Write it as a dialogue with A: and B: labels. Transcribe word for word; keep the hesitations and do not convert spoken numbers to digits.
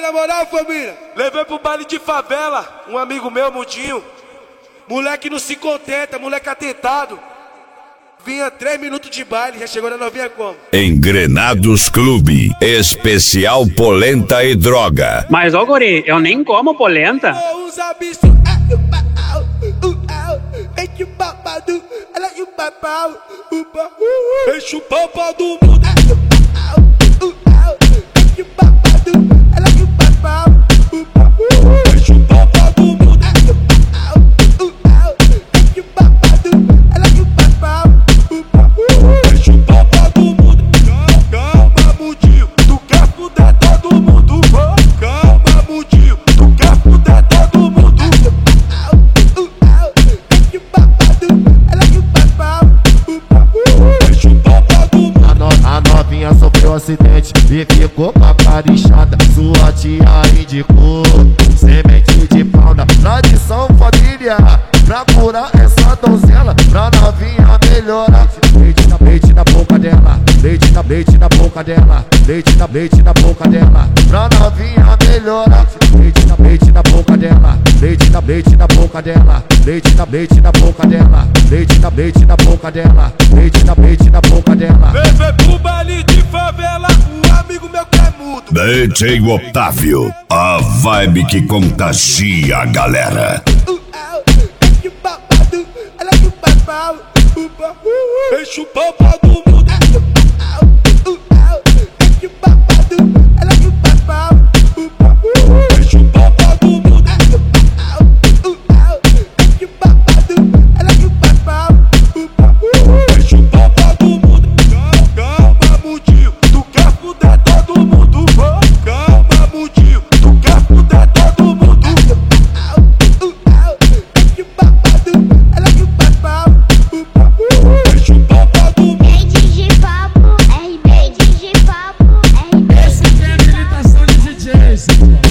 A: na moral, família.
B: Levei pro baile de favela um amigo meu, Mudinho. Moleque não se contenta, moleque atentado. Vinha três minutos de baile, já chegou na novinha como?
C: Engrenados Clube, especial polenta e droga.
D: Mas ó, guri, eu nem como polenta.
A: Oh, os abistos, enche o babado, ela e o babau,
B: Enche o papa do mundo.
A: enche o babado, ela e o babau,
B: Enche o papa do mundo.
A: enche o babado, ela e o babau,
B: Enche o papa do mundo. Calma, Mudinho, tu quer fuder todo mundo. Calma, Mudinho, tu quer fuder todo mundo.
A: enche o babado, ela e o babau.
B: Enche o papa do mundo.
E: A, no, a novinha sofreu acidente e ficou paparixada. Sua tia indicou semente de pau na tradição familiar. Pra curar essa donzela, pra novinha melhorar. Leite na, leite na boca dela, leite na, leite na boca dela, leite na, leite na boca dela. Pra novinha melhorar. Leite na, leite na boca dela, leite na, leite na boca dela, leite na, leite na boca dela, leite na, leite na boca dela, leite na, leite na boca dela.
B: Levei pro baile de favela um amigo meu que é mudo.
C: D J Otávio, a vibe que contagia a galera.
A: enche o babado, ela e o babau,
B: Enche o papa do mundo.
A: enche o babado, ela e o babau,
B: Enche o papa do mundo.
A: enche o babado, ela e o babau.
B: Enche o papa do mundo. Calma, Mudinho, tu quer fuder todo mundo. Calma, Mudinho, tu quer fuder todo mundo.
A: enche o babado, ela e o babau.
B: Enche o papa do mundo.
F: Rede de papo, R B de papo, R B
G: Esse que é a habilitação de D J,